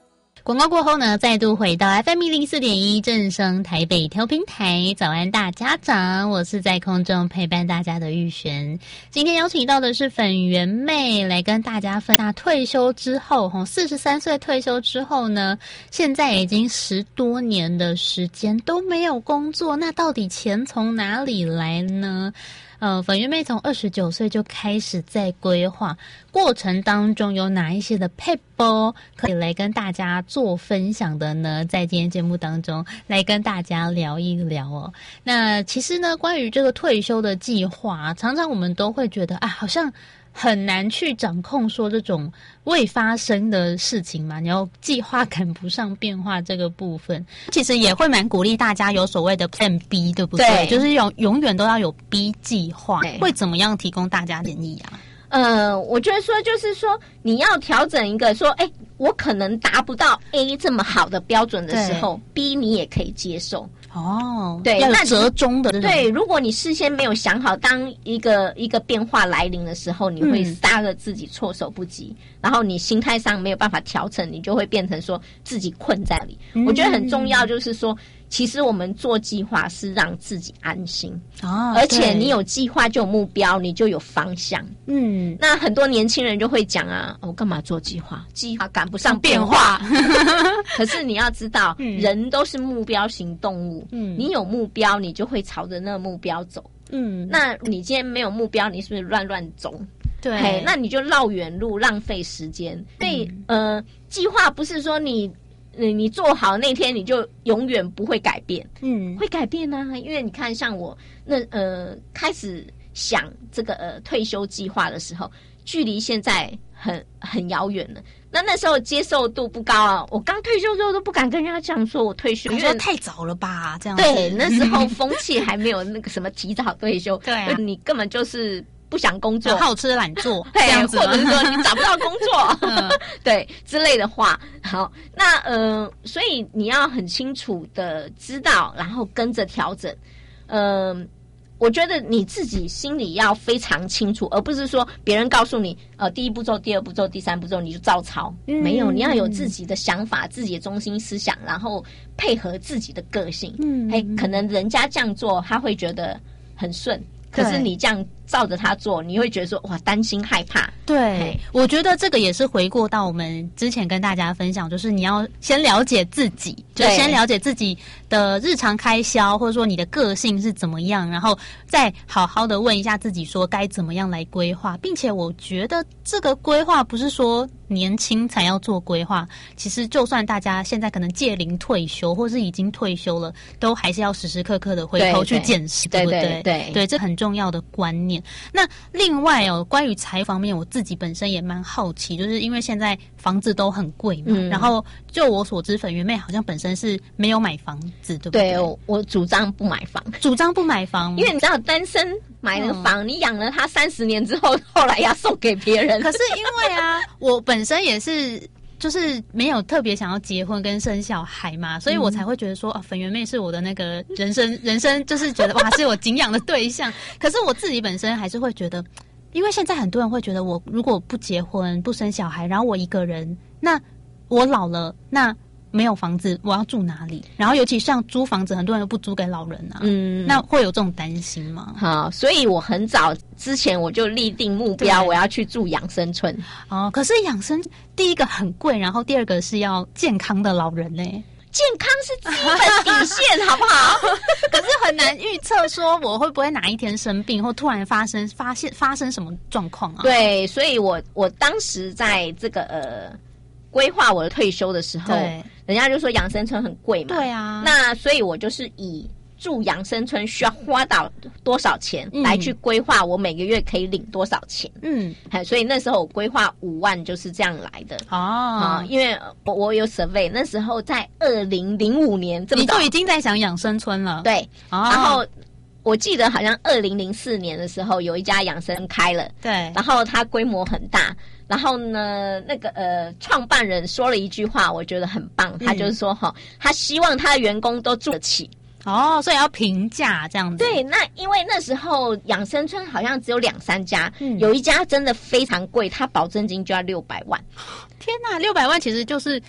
广告过后呢，再度回到 FM104.1正声台北调频台，早安大家长，我是在空中陪伴大家的玉璇。今天邀请到的是粉圆妹来跟大家分享退休之后，43岁退休之后呢，现在已经10多年的时间都没有工作，那到底钱从哪里来呢？粉圆妹从29岁就开始在规划，过程当中有哪一些的撇步可以来跟大家做分享的呢？在今天节目当中来跟大家聊一聊哦。那其实呢，关于这个退休的计划，常常我们都会觉得好像很难去掌控说这种未发生的事情嘛，你要计划赶不上变化这个部分，其实也会蛮鼓励大家有所谓的 Plan B， 对不对？对，就是永远都要有 B 计划，会怎么样提供大家建议啊？ 我觉得说就是说你要调整一个说，我可能达不到 A 这么好的标准的时候 ，B 你也可以接受。对， 要有折中的。 对，如果你事先没有想好，当一个变化来临的时候，你会杀了自己措手不及，然后你心态上没有办法调整，你就会变成说自己困在里。我觉得很重要，就是说，其实我们做计划是让自己安心而且你有计划就有目标，你就有方向。那很多年轻人就会讲我干嘛做计划？计划赶不上变化。可是你要知道，人都是目标型动物。你有目标，你就会朝着那个目标走。那你今天没有目标，你是不是乱走？对，那你就绕远路，浪费时间。所以计划不是说你做好那天你就永远不会改变。会改变啊，因为你看，像我开始想这个退休计划的时候，距离现在很遥远了。那时候接受度不高啊，我刚退休之后都不敢跟人家讲说我退休， 因为太早了吧？这样子。 对，那时候风气还没有那个什么提早退休。对，你根本就是不想工作， 好吃懒做这样子， 或者是说你找不到工作，对之类的话。好，那所以你要很清楚的知道，然后跟着调整。我觉得你自己心里要非常清楚，而不是说别人告诉你第一步骤、第二步骤、第三步骤你就照抄。没有，你要有自己的想法、自己的中心思想，然后配合自己的个性。可能人家这样做他会觉得很顺，可是你这样照着他做，你会觉得说哇，担心害怕。 对，我觉得这个也是回过到我们之前跟大家分享，就是你要先了解自己，就先了解自己的日常开销，或者说你的个性是怎么样，然后再好好的问一下自己说该怎么样来规划。并且我觉得这个规划不是说年轻才要做规划，其实就算大家现在可能届龄退休或是已经退休了，都还是要时时刻刻的回头去检视，对不对？对，这很重要的观念。那另外关于财方面，我自己本身也蛮好奇，就是因为现在房子都很贵嘛，然后就我所知，粉圆妹好像本身是没有买房子，对不对？ 对，我主张不买房，因为你知道单身买了房，你养了他30年之后，后来要送给别人。 可是因为我本身也是。就是没有特别想要结婚跟生小孩嘛，所以我才会觉得说粉圆妹是我的那个人生就是觉得哇是我敬仰的对象。可是我自己本身还是会觉得，因为现在很多人会觉得我如果不结婚不生小孩，然后我一个人，那我老了那没有房子我要住哪里？然后尤其像租房子，很多人都不租给老人啊，那会有这种担心吗？ 好，所以我很早之前我就立定目标，我要去住养生村。 可是养生第一个很贵，然后第二个是要健康的老人呢。 健康是基本底线，好不好？ 可是很难预测说我会不会哪一天生病，或突然发生什么状况啊？ 对，所以我当时在这个规划我的退休的时候，人家就说养生村很贵嘛， 对啊， 那所以我就是以住养生村需要花到多少钱来去规划我每个月可以领多少钱。所以那时候我规划5万就是这样来的。因为我有 survey， 那时候在2005年这么早， 你就已经在想养生村了。 对，然后我记得好像2004年的时候有一家养生开了， 对， 然后它规模很大。然后呢，那个创办人说了一句话，我觉得很棒，他就是说他希望他的员工都住得起。 所以要平价这样子。 对，那因为那时候养生村好像只有2-3家，有一家真的非常贵，他保证金就要600万。 天哪，600万其实就是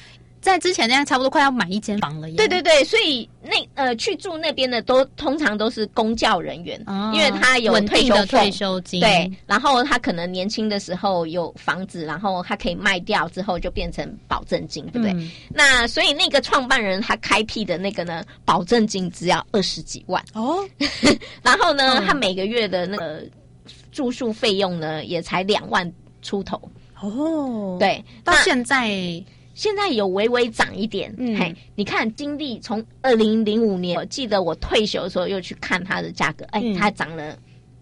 在之前那样差不多快要买一间房了耶。 对对对，所以去住那边的通常都是公教人员，因为他有退休退休金， 对，然后他可能年轻的时候有房子，然后他可以卖掉之后就变成保证金，对不对？那所以那个创办人他开辟的那个呢，保证金只要20几万哦，然后呢，他每个月的那个住宿费用呢也才2万出头哦，对， 到现在有微微涨一点，嘿，你看经历从2005年，我记得我退休的时候又去看它的价格，它涨了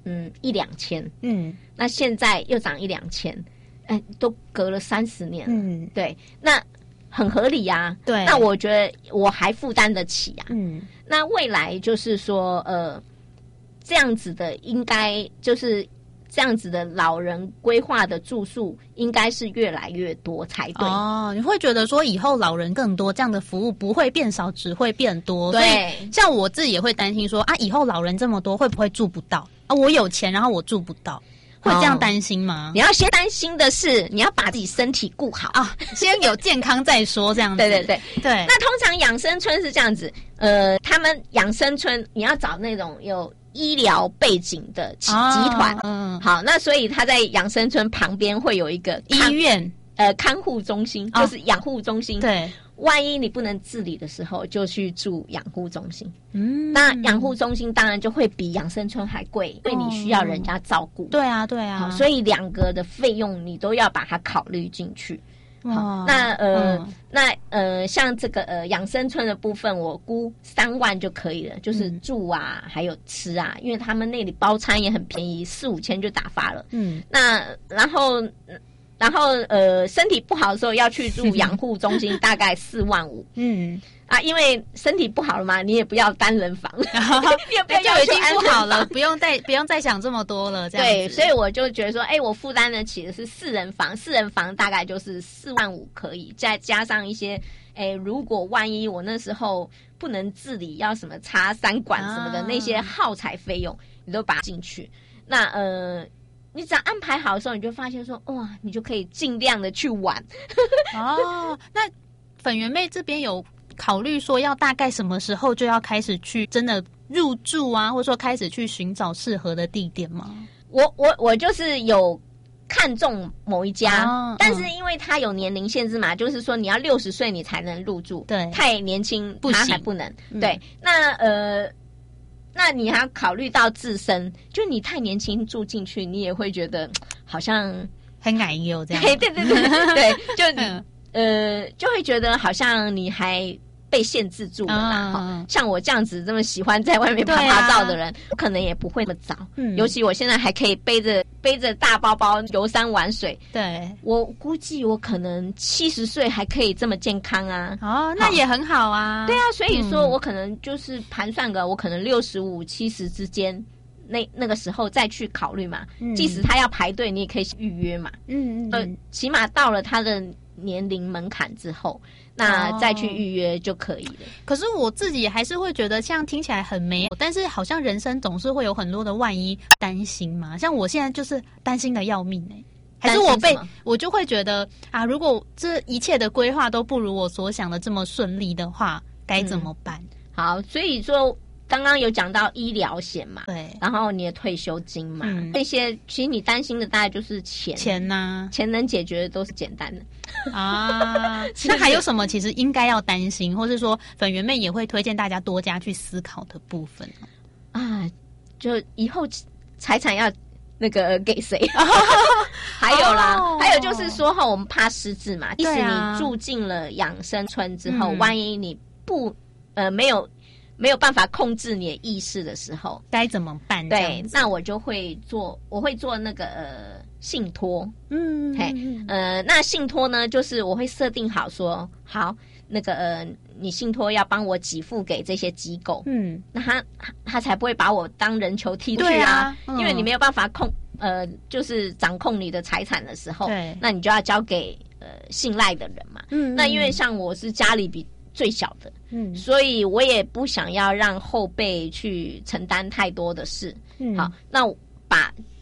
1-2千，那现在又涨1-2千，都隔了30年，对，那很合理啊，对，那我觉得我还负担得起啊，那未来就是说这样子的应该就是这样子的老人规划的住宿应该是越来越多才对哦。你会觉得说以后老人更多，这样的服务不会变少，只会变多。 对， 所以像我自己也会担心说以后老人这么多，会不会住不到啊？我有钱，然后我住不到，会这样担心吗？ 你要先担心的是，你要把自己身体顾好啊，先有健康再说，这样子。 对对对对。 那通常养生村是这样子，他们养生村你要找那种有医疗背景的集团，好，那所以他在养生村旁边会有一个医院， 看护中心，就是养护中心。 对， 万一你不能自理的时候，就去住养护中心。那养护中心当然就会比养生村还贵，因为你需要人家照顾。 对啊，对啊。 好，所以2个的费用你都要把它考虑进去。好，那像这个养生村的部分，我估3万就可以了，就是住啊，还有吃啊，因为他们那里包餐也很便宜，4-5千就打发了。那然后身体不好的时候要去住养护中心，大概4万5。因为身体不好了嘛，你也不要单人房，你也不要就已经不好了，不用再想这么多了。这样子对，所以我就觉得说，我负担得起的是4人房，4人房大概就是4万5可以，再加上一些，如果万一我那时候不能自理，要什么插3管什么的，那些耗材费用你都把它进去。那你只要安排好的时候，你就发现说，哇，你就可以尽量的去玩。 哦，那粉圆妹这边有考虑说要大概什么时候就要开始去真的入住啊，或者说开始去寻找适合的地点吗？ 我就是有看中某一家，但是因为它有年龄限制嘛，就是说你要60岁你才能入住，对，太年轻他还不能。对，那你还要考虑到自身，就你太年轻住进去，你也会觉得好像很矮油这样。 对对对对，就会觉得好像你还被限制住了啦。像我这样子这么喜欢在外面拍拍照的人，可能也不会那么早。尤其我现在还可以背着大包包游山玩水。 对， 我估计我可能70岁还可以这么健康啊。 哦，那也很好啊。 对啊，所以说我可能就是盘算个，我可能65、70之间。那个时候再去考虑嘛，即使他要排队，你也可以预约嘛。起码到了他的年龄门槛之后，那再去预约就可以了。 可是我自己还是会觉得，像听起来很美，但是好像人生总是会有很多的万一担心嘛。像我现在就是担心的要命还是我就会觉得如果这一切的规划都不如我所想的这么顺利的话，该怎么办？ 好，所以说。刚刚有讲到医疗险嘛， 对， 然后你的退休金嘛，这些其实你担心的大概就是钱呐， 钱能解决的都是简单的啊。那还有什么其实应该要担心，或是说粉圆妹也会推荐大家多加去思考的部分啊？就以后财产要那个给谁？还有啦，还有就是说我们怕失智嘛，即使你住进了养生村之后，万一你不没有办法控制你的意识的时候， 该怎么办？ 对，那我会做那个信托。那信托呢，就是我会设定好说，好，那个你信托要帮我给付给这些机构，那他才不会把我当人球踢出去啊，因为你没有办法就是掌控你的财产的时候，那你就要交给信赖的人嘛。那因为像我是家里比最小的，所以我也不想要让后辈去承担太多的事。好，那把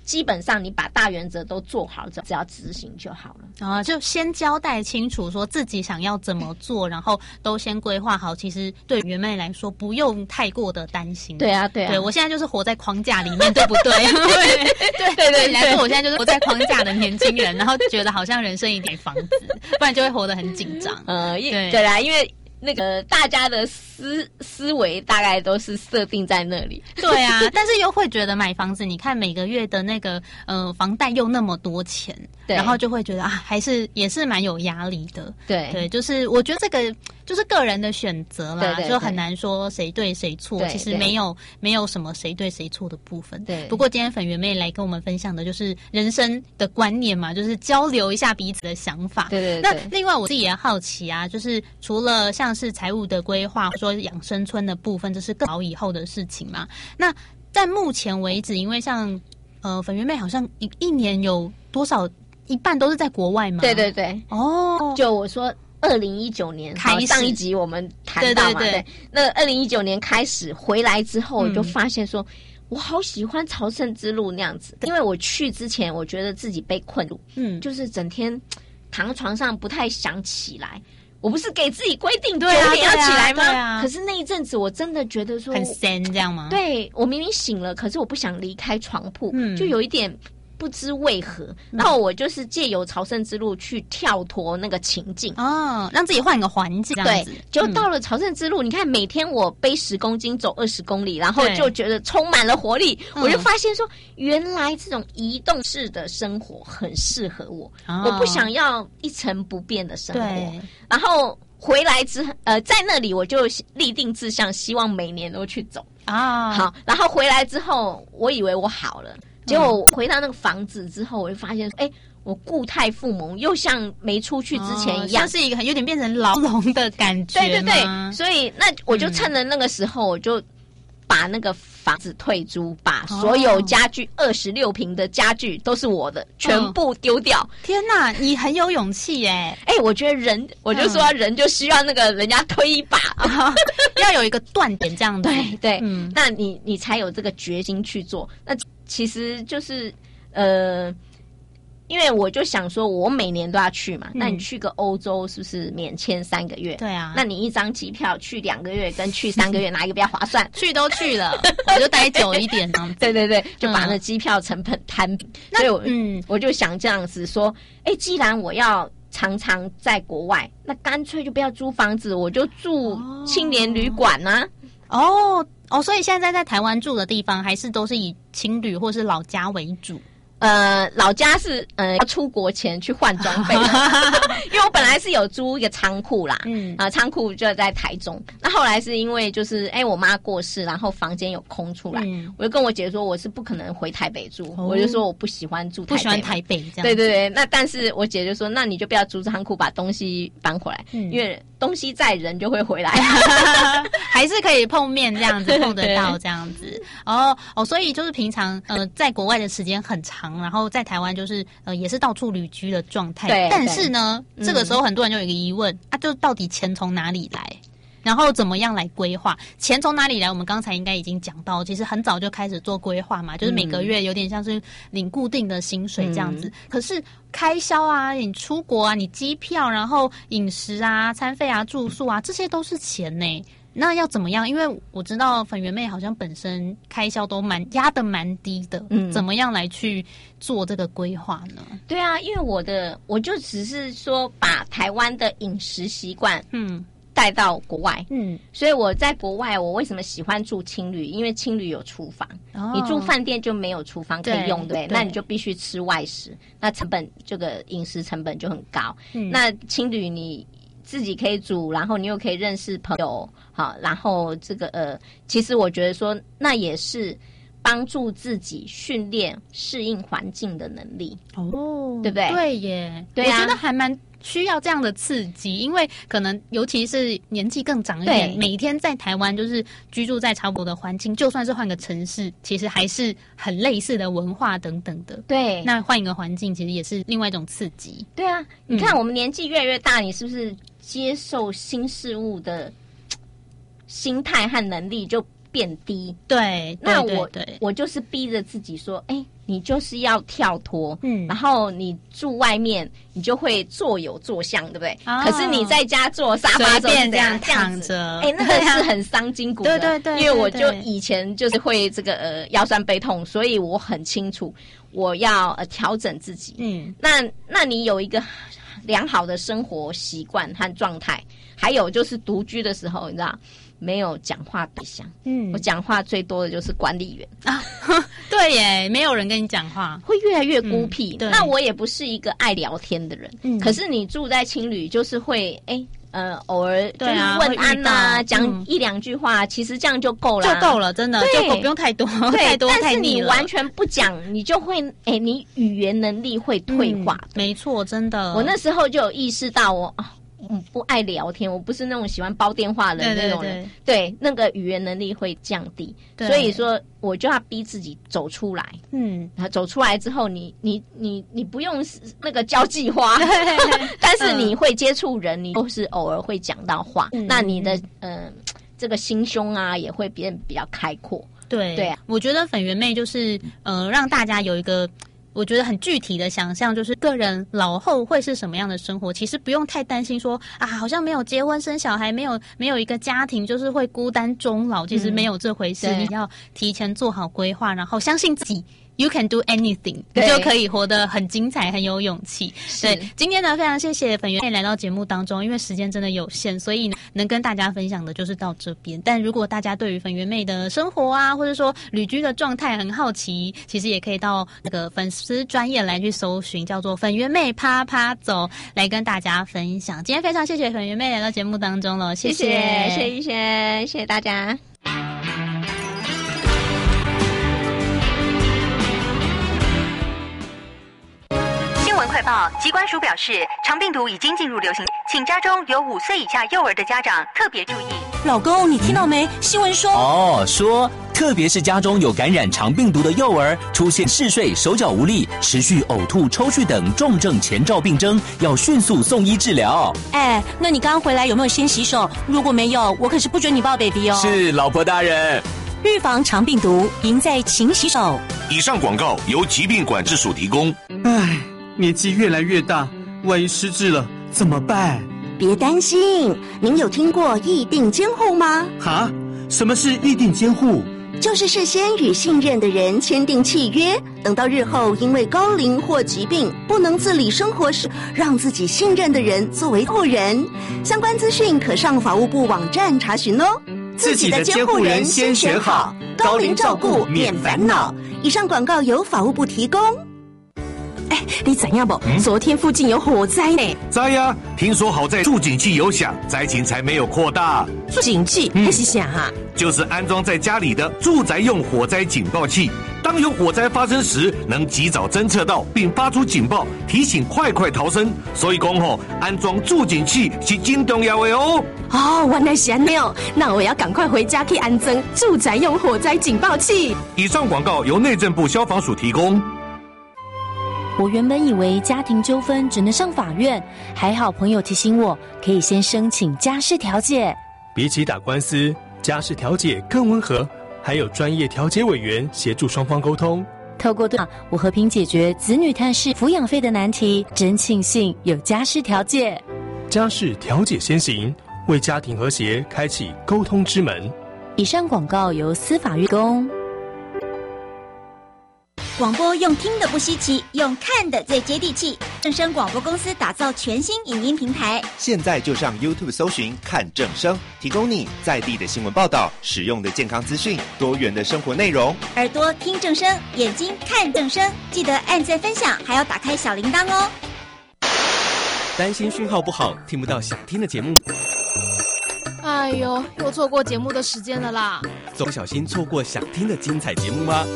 基本上你把大原则都做好，只要执行就好了。 就先交代清楚说自己想要怎么做，然后都先规划好。其实对圆妹来说，不用太过的担心。 对啊， 对我现在就是活在框架里面，对不对？对你来说，我现在就是活在框架的年轻人，然后觉得好像人生一点房子，不然就会活得很紧张。 对啦，因为那个大家的思维大概都是设定在那里。 对啊，但是又会觉得买房子，你看每个月的那个房贷又那么多钱，然后就会觉得还是也是蛮有压力的。对，就是我觉得这个就是个人的选择啦，对，就很难说谁对谁错。其实没有什么谁对谁错的部分。对，不过今天粉圆妹来跟我们分享的就是人生的观念嘛，就是交流一下彼此的想法。对。那另外我自己也好奇啊，就是除了像是财务的规划，说养生村的部分，这是更好以后的事情嘛。那在目前为止，因为像粉圆妹好像一年有多少一半都是在国外嘛？对。 就我说2019年开始，上一集我们谈到嘛，对。那2019年开始回来之后，我就发现说，我好喜欢朝圣之路那样子，因为我去之前，我觉得自己被困住，就是整天躺床上不太想起来。我不是给自己规定9点要起来吗？可是那一阵子我真的觉得说很闲，这样吗？ 对，我明明醒了，可是我不想离开床铺，就有一点不知为何。然后我就是借由朝圣之路去跳脱那个情境， 让自己换个环境，这样子。 对，就到了朝圣之路，你看每天我背10公斤走20公里，然后就觉得充满了活力。我就发现说，原来这种移动式的生活很适合我。我不想要一成不变的生活。然后回来在那里我就立定志向，希望每年都去走好，然后回来之后，我以为我好了，结果回到那个房子之后，我就发现，我固态复萌，又像没出去之前一样， 像是一个有点变成牢笼的感觉。 对，所以那我就趁着那个时候，我就把那个房子退租，把所有家具26坪的家具都是我的，全部丢掉。 天哪，你很有勇气耶！ 我觉得我就说人就需要那个人家推一把， 要有一个断点这样子。 对，那你才有这个决心去做。那其实就是因为我就想说，我每年都要去嘛，那你去个欧洲是不是免签3个月？ 对啊， 那你一张机票去2个月跟去3个月哪一个比较划算？ 去都去了，我就待久一点呢。 对，就把那机票成本摊平。所以我就想这样子说，既然我要常常在国外，那干脆就不要租房子，我就住青年旅馆啊。 所以现在在台湾住的地方，还是都是以青旅或是老家为主。 老家是要出国前去换装备因为我本来是有租一个仓库啦，仓库就在台中。那后来是因为就是我妈过世，然后房间有空出来，我就跟我姐说我是不可能回台北住，我就说我不喜欢住台北， 不喜欢台北这样。 对，那但是我姐就说，那你就不要租仓库，把东西搬回来，因为东西在人就会回来还是可以碰面这样子，碰得到这样子。所以就是平常在国外的时间很长，然后在台湾就是也是到处旅居的状态。对，但是呢，这个时候很多人就有一个疑问就到底钱从哪里来？然后怎么样来规划？钱从哪里来？我们刚才应该已经讲到，其实很早就开始做规划嘛，就是每个月有点像是领固定的薪水这样子。可是开销啊，你出国啊，你机票，然后饮食啊、餐费啊、住宿啊，这些都是钱呢。那要怎么样？因为我知道粉圆妹好像本身开销都压得蛮低的，怎么样来去做这个规划呢？ 对啊，因为我就只是说把台湾的饮食习惯带到国外，所以我在国外，我为什么喜欢住青旅？因为青旅有厨房，你住饭店就没有厨房可以用，对，那你就必须吃外食，那这个饮食成本就很高。那青旅你自己可以煮，然后你又可以认识朋友，好，然后这个其实我觉得说，那也是帮助自己训练适应环境的能力，对不对？ 对耶， 对啊， 我觉得还蛮需要这样的刺激，因为可能尤其是年纪更长一点，每天在台湾就是居住在差不多的环境，就算是换个城市，其实还是很类似的文化等等的。对，那换一个环境，其实也是另外一种刺激。 对啊，你看我们年纪越来越大，你是不是接受新事物的心态和能力就变低。 对， 那对我就是逼着自己说，你就是要跳脱，然后你住外面，你就会坐有坐相，对不对？可是你在家坐沙发随便这样躺着， 那个是很伤筋骨的。 对， 因为我就以前就是会这个腰酸背痛，所以我很清楚我要调整自己。那你有一个良好的生活习惯和状态，还有就是独居的时候，你知道。没有讲话对象，我讲话最多的就是管理员啊， 对耶，没有人跟你讲话， 会越来越孤僻。那我也不是一个爱聊天的人，可是你住在青旅，就是会偶尔就是问安啊，讲一两句话，其实这样就够了， 真的就够，不用太多，太多太腻了。 但是你完全不讲，你就会你语言能力会退化。 没错，真的。 我那时候就有意识到我不爱聊天，我不是那种喜欢煲电话的那种人，对，那个语言能力会降低，所以说我就要逼自己走出来，走出来之后，你不用那个交际花，但是你会接触人，你都是偶尔会讲到话，那你的这个心胸啊也会变比较开阔， 对啊，我觉得粉圆妹就是让大家有一个。我觉得很具体的想象，就是个人老后会是什么样的生活。其实不用太担心说好像没有结婚生小孩，没有一个家庭，就是会孤单终老。其实没有这回事，你要提前做好规划，然后相信自己。You can do anything， 你就可以活得很精彩，很有勇气。对，今天呢，非常谢谢粉圆妹来到节目当中，因为时间真的有限，所以能跟大家分享的就是到这边。但如果大家对于粉圆妹的生活啊，或者说旅居的状态很好奇，其实也可以到那个粉丝专页来去搜寻，叫做粉圆妹啪啪走，来跟大家分享。今天非常谢谢粉圆妹来到节目当中了，谢谢大家。 快报，疾管署表示，肠病毒已经进入流行，请家中有5岁以下幼儿的家长特别注意。 老公，你听到没？新闻说特别是家中有感染肠病毒的幼儿，出现嗜睡、手脚无力、持续呕吐、抽搐等重症前兆病征，要迅速送医治疗。 那你刚刚回来有没有先洗手？如果没有，我可是不准你抱 baby 哦。 是，老婆大人。 预防肠病毒，赢在勤洗手。 以上广告由疾病管制署提供。 年纪越来越大，万一失智了怎么办？ 别担心，您有听过议定监护吗？ 什么是议定监护？ 就是事先与信任的人签订契约，等到日后因为高龄或疾病不能自理生活时，让自己信任的人作为后人。相关资讯可上法务部网站查询哦。 自己的监护人先选好，高龄照顾免烦恼。 以上广告由法务部提供。 你怎样不？昨天附近有火灾呢。 灾呀！听说好在助警器有响，灾情才没有扩大。 助警器还是响啊？ 就是安装在家里的住宅用火灾警报器，当有火灾发生时，能及早侦测到并发出警报，提醒快逃生。所以讲安装助警器是真重要的哦。 原来是这样，那我要赶快回家去安装住宅用火灾警报器。 以上广告由内政部消防署提供。 我原本以为家庭纠纷只能上法院，还好朋友提醒我，可以先申请家事调解。 比起打官司，家事调解更温和，还有专业调解委员协助双方沟通。 透过我和平解决子女探视抚养费的难题，真庆幸有家事调解。 家事调解先行，为家庭和谐开启沟通之门。 以上广告由司法院提供。 广播用听的不稀奇，用看的最接地气。正声广播公司打造全新影音平台， 现在就上 YouTube 搜寻看正声，提供你在地的新闻报道、实用的健康资讯、多元的生活内容。 耳朵听正声，眼睛看正声，记得按赞分享，还要打开小铃铛哦。 担心讯号不好，听不到想听的节目。 哎呦，又错过节目的时间了啦！ 总小心错过想听的精彩节目吗？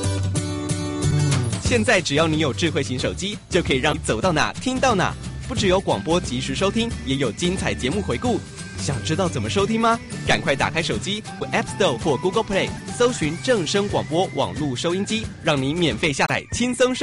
现在只要你有智慧型手机，就可以让你走到哪听到哪。不只有广播及时收听，也有精彩节目回顾。想知道怎么收听吗？赶快打开手机 App Store 或 Google Play， 搜寻正声广播网络收音机，让你免费下载，轻松收